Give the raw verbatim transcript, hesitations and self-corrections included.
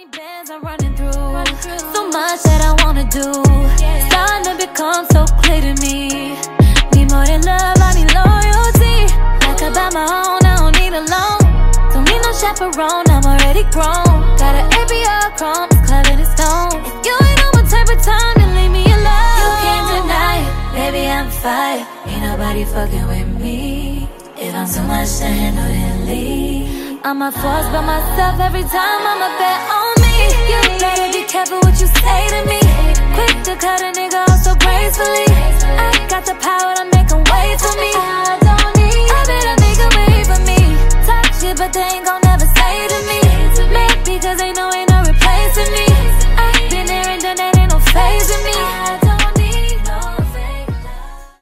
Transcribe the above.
many bands I'm running through, running through. So much that I wanna do, yeah. Starting to become so clear to me. Need more than love, I need loyalty. Like I buy my own, I don't need a loan. Don't need no chaperone, I'm already grown. Got an A B R chrome, it's carved in stone. If you ain't on my type of time, then leave me alone. You can't deny it, baby, I'm fire. Ain't nobody fucking with me. If I'm too much to handle, then leave. I'm a force by myself every time, I'm a bet on me. You better be careful what you say to me. Quick to cut a nigga off so gracefully. I got the power to make him wait for me.